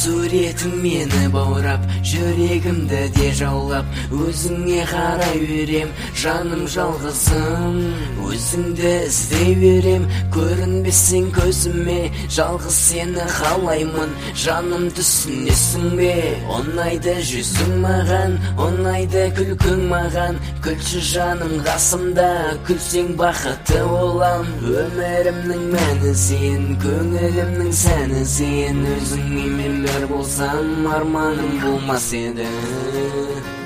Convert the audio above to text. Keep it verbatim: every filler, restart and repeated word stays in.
суретің мені баурап, жүрегімді де жаулап, өзіңе қарай берем, жаным жалғызым. Өзіңді іздей берем, көрінбесең көзіме, жалғыз сені қалаймын, жаным түсінесің бе? Ұнайды жүзің маған, ұнайды күлкің маған, күлші жаным қасымда, күлсең бақытты болам. Өмірімнің мәні сен, көңілімнің сәні сен, өзіңе мен бір болсам арманым болмас еді.